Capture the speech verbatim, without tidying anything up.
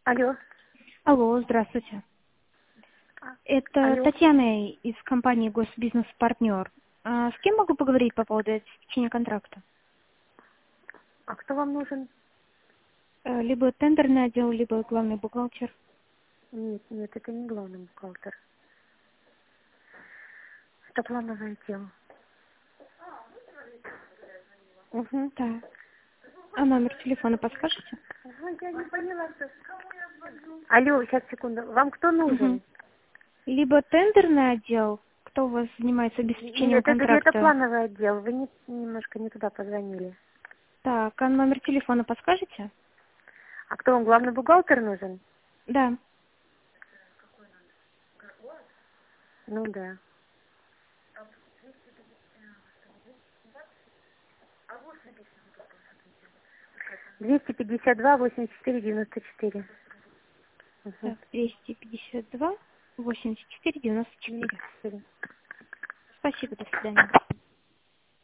Алло. Алло, здравствуйте. А, Это Алло. Татьяна из компании Госбизнес-партнер. А с кем могу поговорить по поводу обеспечения контракта? А кто вам нужен? Э, Либо тендерный отдел, либо главный бухгалтер. Нет, нет, это не главный бухгалтер. Это плановое дело. Угу. Так. А номер телефона подскажете? Я не поняла, что... Алло, сейчас, секунду. Вам кто Угу. нужен? Либо тендерный отдел, кто у вас занимается обеспечением Нет, это, это контракта. плановый отдел. Вы не, немножко не туда позвонили. Так, а номер телефона подскажете? А кто вам, главный бухгалтер нужен? Да. Ну да. двести пятьдесят два восемьдесят четыре девяносто четыре. Угу. Так, двести пятьдесят два восемьдесят четыре девяносто четыре. девяносто четыре. Спасибо, до свидания.